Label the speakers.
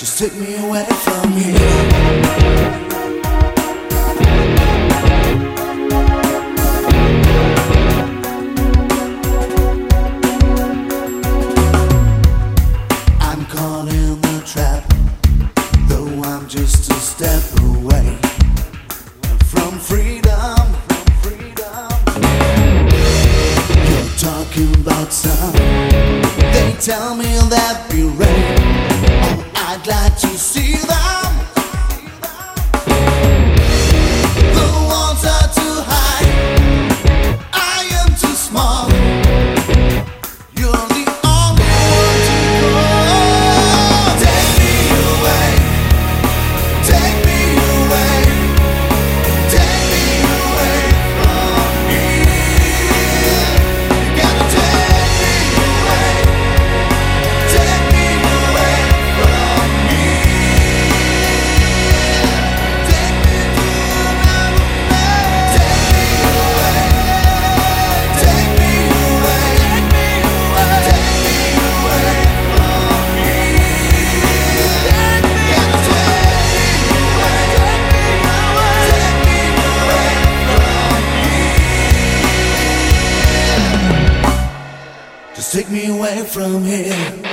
Speaker 1: Just take me away from here. I'm caught in the trap, though I'm just a step away from freedom. You're talking about some. They tell me that we ready. Oh, I'd like to see them. The walls are too high. I am too small. You're the only one to go. Take me away. Take me away. Take me away from here. You gotta take me away. Take me away from here. Take me to another place. Take me away. Take me away. Take me away. Take me away from here. Gotta take me away. Take me away from here. Just take me away from here.